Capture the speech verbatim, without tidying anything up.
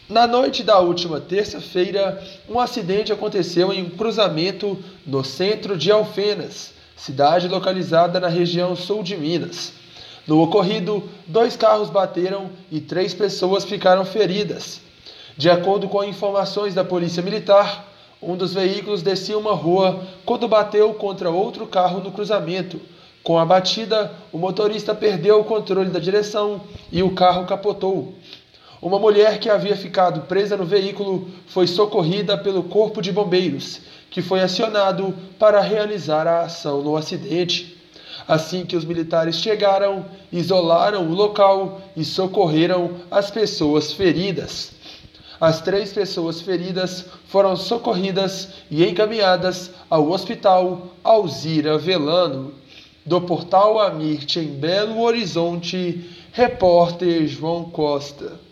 Na noite da última terça-feira, um acidente aconteceu em um cruzamento no centro de Alfenas, cidade localizada na região sul de Minas. No ocorrido, dois carros bateram e três pessoas ficaram feridas. De acordo com informações da Polícia Militar, um dos veículos descia uma rua quando bateu contra outro carro no cruzamento. Com a batida, o motorista perdeu o controle da direção e o carro capotou. Uma mulher que havia ficado presa no veículo foi socorrida pelo Corpo de Bombeiros, que foi acionado para realizar a ação no acidente. Assim que os militares chegaram, isolaram o local e socorreram as pessoas feridas. As três pessoas feridas foram socorridas e encaminhadas ao Hospital Alzira Velano. Do Portal Amirte em Belo Horizonte, repórter João Costa.